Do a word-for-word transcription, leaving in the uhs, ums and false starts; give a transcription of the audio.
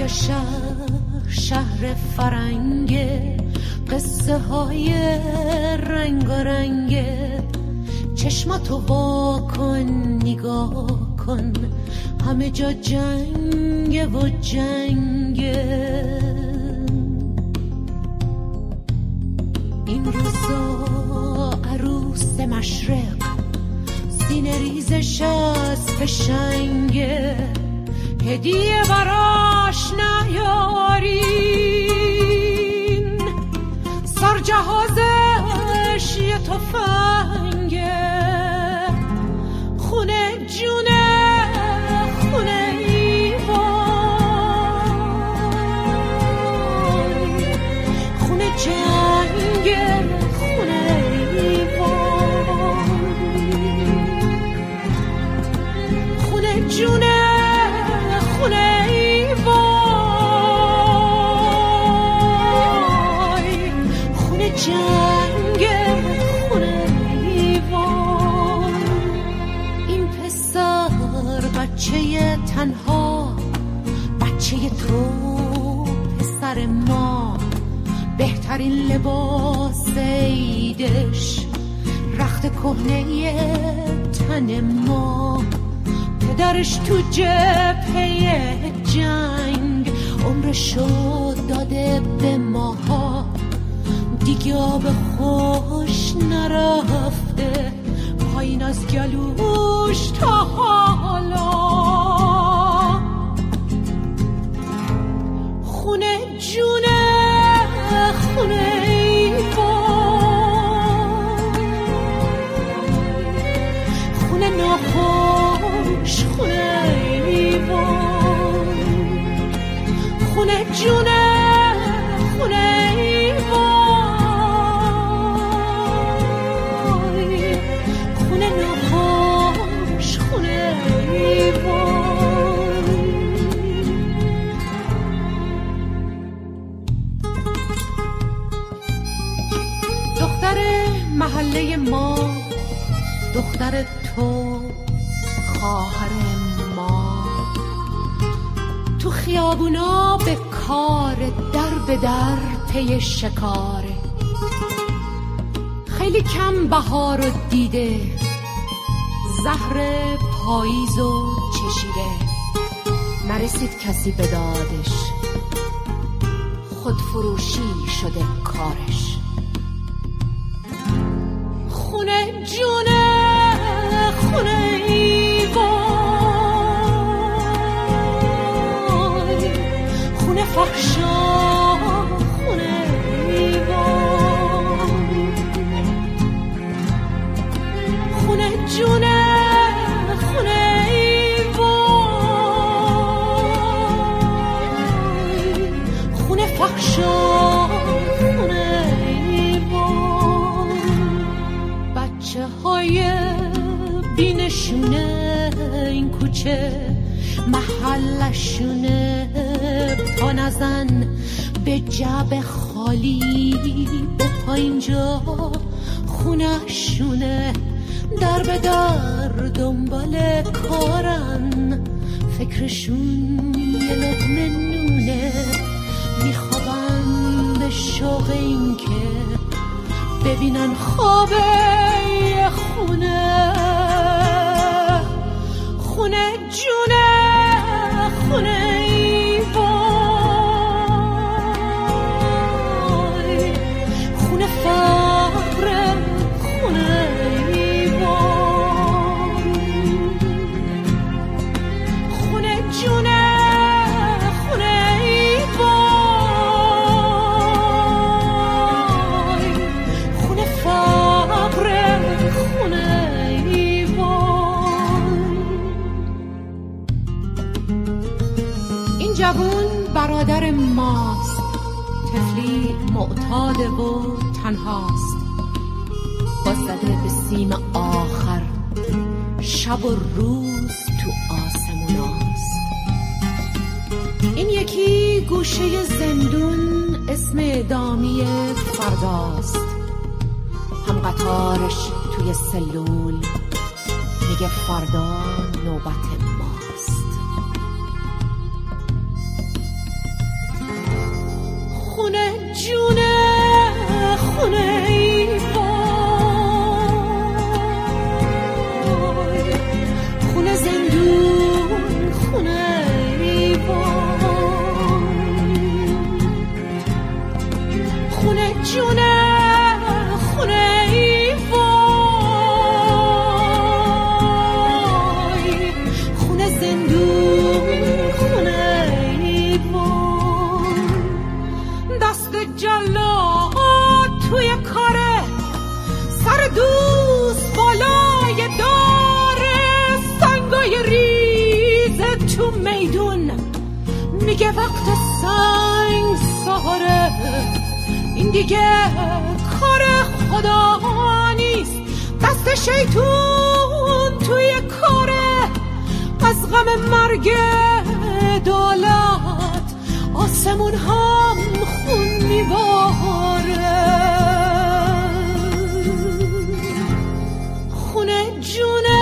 شهر شهر فرنگ، قصه های رنگ و رنگ. چشماتو وا کن نگاه کن، همه جا جنگ و جنگ. این روزا عروس مشرق سینه ریزش از فشنگه، هدیه براش نیارین، سرجهازش یه تفنگه. خونه جونه خونه ایوان، خونه جنگه خونه ایوان، خونه جونه خونه ایوان، خونه جنگه خونه ایوان. این پسر بچه تنها، بچه تو پسر ما، بهترین لباس عیدش رخت کهنه تن ما. پدرش تو جبهه جنگ عمرشو داده به ماها، دیگه آب خوش نرفته پایین از گلوش تا حالا. خونه جونه خونه ایوان، خونه ناخوش خونه ایوان، خونه جونه خونه ایوان، خونه ناخوش خونه ایوان. دختر محله ما، دختر تو خواهر ما، تو خیابونا به کار، در به در پی شکاره. خیلی کم بهار رو دیده، زهر پاییزو چشیده، نرسید کسی به دادش، خودفروشی شده کارش. خونه جونه خونه ایوان، خونه فحشا خونه ایوان، خونه جونه خونه ایوان، خونه فحشا خونه ایوان. بچه های بینشونه این کوچه محلشونه، پا نزن به جعب خالی، به پا اینجا خونهشونه. در به در دنبال کارن، فکرشون یه لقمه نونه، میخوابن به شوق این که ببینن خواب یه خونه. خونه جونه خونه ایوان، خونه فقر خونه ایوان، خونه جونه خونه ایوان، خونه فقر خونه ایوان. این جوون برادر ماست، طفلی معتاده و تنهاست، باز زده به سیم آخر، شب و روز تو آسموناست. این یکی گوشه زندون اسم اعدامی فرداست، هم قطارش توی سلول میگه فردا نوبت ماست. میدون میگه وقت سنگ ساره، این دیگه کار خدا نیست، دست شیطون توی کاره. از غم مرگ دولت آسمون هم خون میباره، خونه جونه